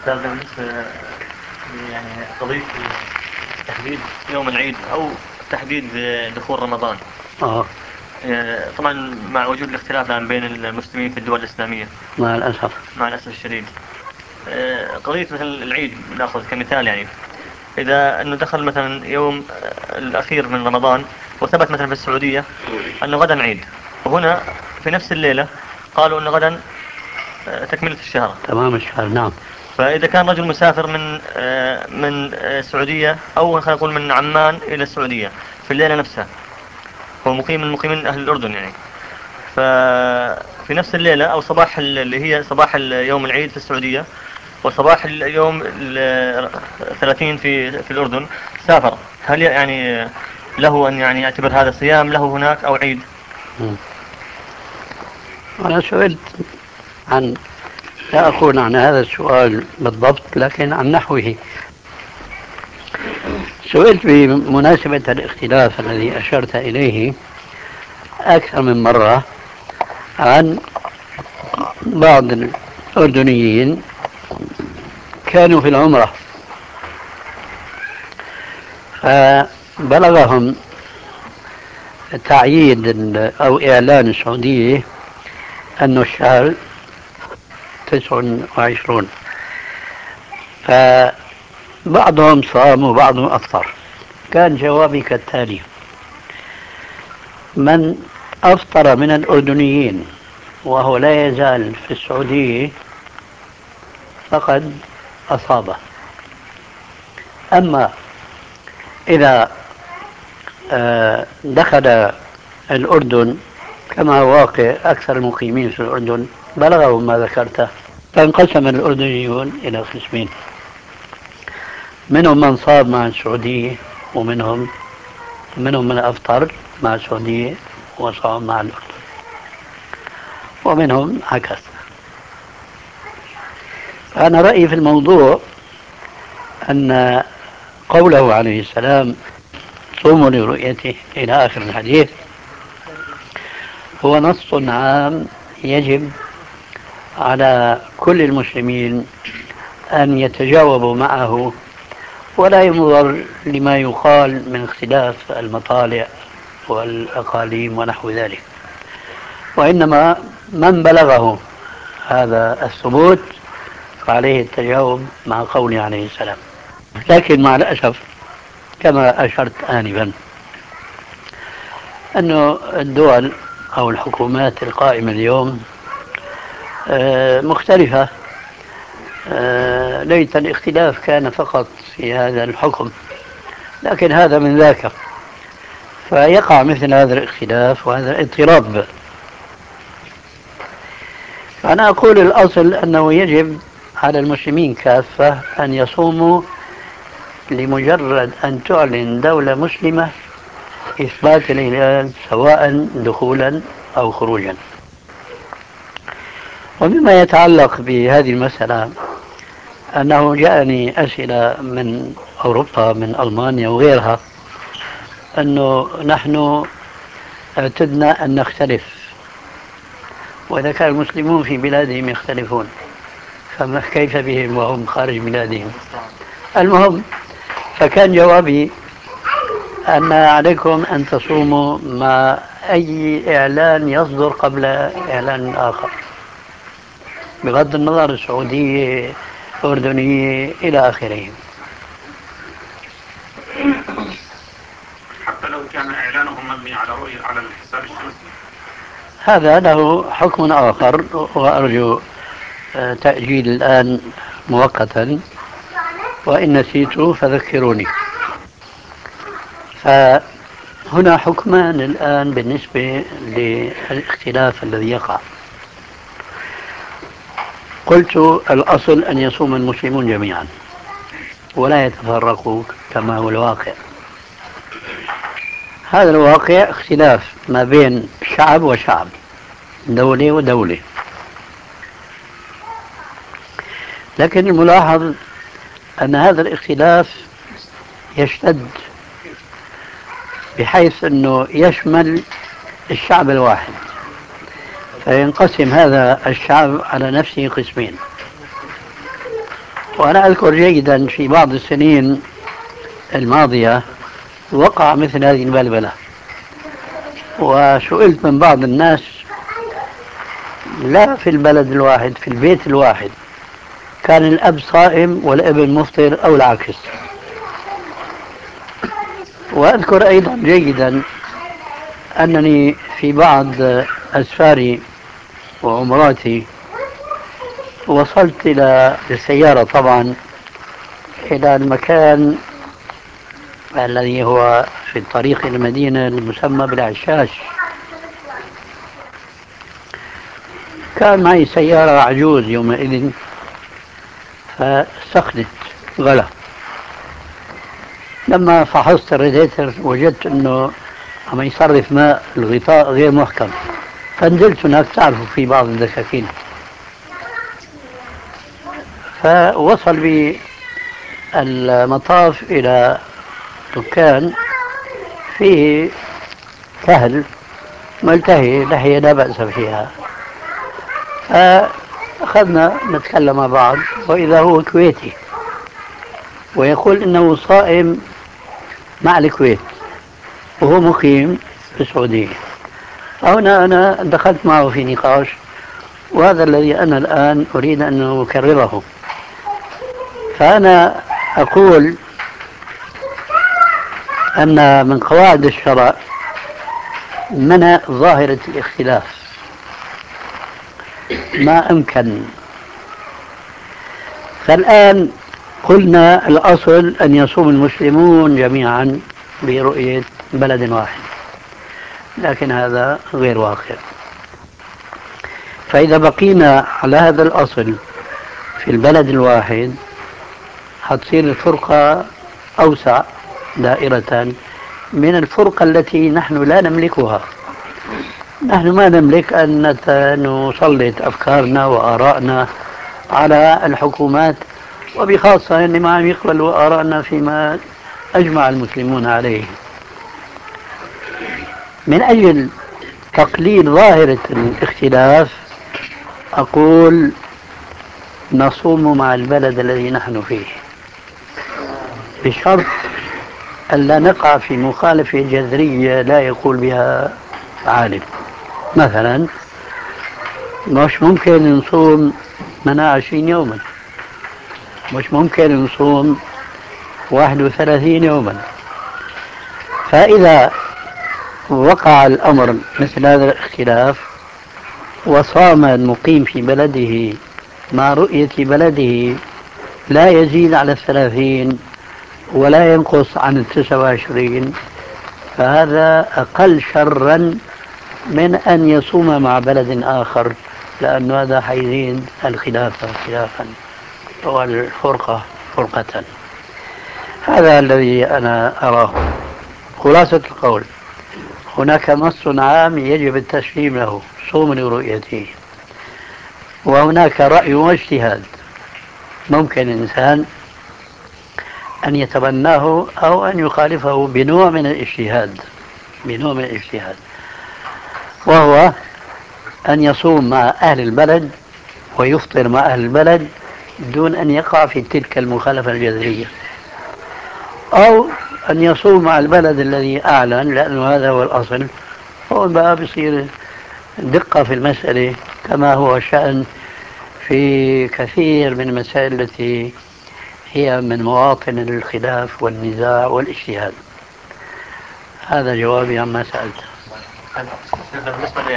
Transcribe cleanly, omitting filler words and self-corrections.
أستاذ بالنسبة يعني قضية تحديد يوم العيد أو تحديد دخول رمضان. آه طبعا مع وجود الاختلاف الآن بين المسلمين في الدول الإسلامية مع الأسف. مع الأسف الشديد. قضية مثل العيد نأخذ كمثال، يعني إذا أنه دخل مثلا يوم الأخير من رمضان وثبت مثلا في السعودية أنه غدا عيد، وهنا في نفس الليلة قالوا أنه غدا تكملة الشهر. تمام الشهر، نعم. فإذا كان رجل مسافر من السعودية، أو خلينا نقول من عمان إلى السعودية في الليلة نفسها، هو مقيم من مقيمين أهل الأردن يعني، ففي نفس الليلة أو صباح اللي هي صباح يوم العيد في السعودية وصباح اليوم 30 في الأردن سافر، هل يعني له أن يعني يعتبر هذا صيام له هناك أو عيد؟ أنا سئلت عن، لا أقول عن هذا السؤال بالضبط لكن عن نحوه. سئلت بمناسبة الاختلاف الذي أشرت إليه أكثر من مرة عن بعض الأردنيين كانوا في العمرة، فبلغهم تعيين أو إعلان السعودية أن الشهر 29، فبعضهم صام وبعضهم أفطر. كان جوابي كالتالي: من أفطر من الأردنيين وهو لا يزال في السعودية فقد أصابه. أما إذا دخل الأردن كما هو واقع، أكثر المقيمين في الأردن بلغهم ما ذكرته، فانقسم الأردنيون إلى قسمين: منهم من صام مع السعودية، ومنهم من أفطر مع السعودية وصام مع الأردن، ومنهم عكس. أنا رأيي في الموضوع أن قوله عليه السلام صوموا لرؤيته إلى آخر الحديث هو نص عام يجب على كل المسلمين أن يتجاوبوا معه، ولا ينظر لما يقال من اختلاف المطالع والأقاليم ونحو ذلك، وإنما من بلغه هذا الثبوت فعليه التجاوب مع قوله عليه السلام. لكن مع الأسف كما أشرت آنفا أن الدول أو الحكومات القائمة اليوم مختلفة. ليت الاختلاف كان فقط في هذا الحكم، لكن هذا من ذاك، فيقع مثل هذا الاختلاف وهذا الاضطراب. فأنا أقول الأصل أنه يجب على المسلمين كافة أن يصوموا لمجرد أن تعلن دولة مسلمة إثبات الهلال، سواء دخولا أو خروجا. ومما يتعلق بهذه المسألة أنه جاءني أسئلة من أوروبا، من ألمانيا وغيرها، أنه نحن اعتدنا أن نختلف، وإذا كان المسلمون في بلادهم يختلفون فما كيف بهم وهم خارج بلادهم؟ المهم، فكان جوابي أن عليكم أن تصوموا مع أي إعلان يصدر قبل إعلان آخر، بغض النظر السعودية الأردنية إلى آخره. حتى لو كان إعلانهم مبني على رؤية على الحساب الشمسي؟ هذا له حكم آخر، وأرجو تأجيل الآن مؤقتا، وإن نسيت فذكروني. فهنا حكمان الآن بالنسبة للاختلاف الذي يقع. قلت الأصل أن يصوم المسلمون جميعا ولا يتفرقوا كما هو الواقع. هذا الواقع اختلاف ما بين شعب وشعب، دولة ودولة، لكن الملاحظ أن هذا الاختلاف يشتد بحيث أنه يشمل الشعب الواحد، فينقسم هذا الشعب على نفسه قسمين: وأنا أذكر جيدا في بعض السنين الماضية وقع مثل هذه البلبلة، وسئلت من بعض الناس لا في البلد الواحد، في البيت الواحد كان الأب صائم والابن مفطر أو العكس. وأذكر أيضا جيدا أنني في بعض أسفاري وعمراتي وصلت بالسيارة طبعا إلى المكان الذي هو في الطريق إلى المدينة المسمى بالعشاش. كان معي سيارة عجوز يومئذ فسخنت غلا. لما فحصت الراديتر وجدت انه عم يصرف ماء، الغطاء غير محكم، فنزلت هناك، تعرفوا في بعض الدكاكين، فوصل بي المطاف الى دكان فيه كهل ملتهي لحية لا بأس فيها، فأخذنا نتكلم مع بعض، وإذا هو كويتي ويقول إنه صائم مع الكويت وهو مقيم في السعودية. هنا أنا دخلت معه في نقاش، وهذا الذي أنا الآن أريد أن أكرره. فأنا أقول أن من قواعد الشرع منع ظاهرة الاختلاف ما أمكن. فالآن قلنا الأصل أن يصوم المسلمون جميعا برؤية بلد واحد، لكن هذا غير واقع. فإذا بقينا على هذا الأصل في البلد الواحد حتصير الفرقة أوسع دائرة من الفرقة التي نحن لا نملكها. نحن ما نملك أن نسلط أفكارنا وآرائنا على الحكومات، وبخاصة أن ما عم يقبلوا آرائنا فيما أجمع المسلمون عليه. من أجل تقليل ظاهرة الاختلاف أقول نصوم مع البلد الذي نحن فيه، بشرط ألا نقع في مخالفة جذرية لا يقول بها عالم. مثلا مش ممكن نصوم منا 20 يوما، مش ممكن نصوم 31 يوما. فإذا وقع الأمر مثل هذا الاختلاف وصام المقيم في بلده مع رؤية بلده لا يزيد على 30 ولا ينقص عن 29، فهذا أقل شرا من أن يصوم مع بلد آخر، لأن هذا حيزيد الخلافة خلافا والفرقة فرقة. هذا الذي أنا أراه. خلاصة القول، هناك نص عام يجب التسليم له، صوم لرؤيته، وهناك رأي واجتهاد ممكن الإنسان أن يتبناه أو أن يخالفه بنوع من الاجتهاد، وهو أن يصوم مع أهل البلد ويفطر مع أهل البلد دون أن يقع في تلك المخالفة الجذرية، أو أن يصوم مع البلد الذي أعلن، لأنه هذا هو الأصل. هو بقى بصير دقة في المسألة كما هو شأن في كثير من المسائل التي هي من مواطن الخلاف والنزاع والاجتهاد. هذا جوابي عما سألت.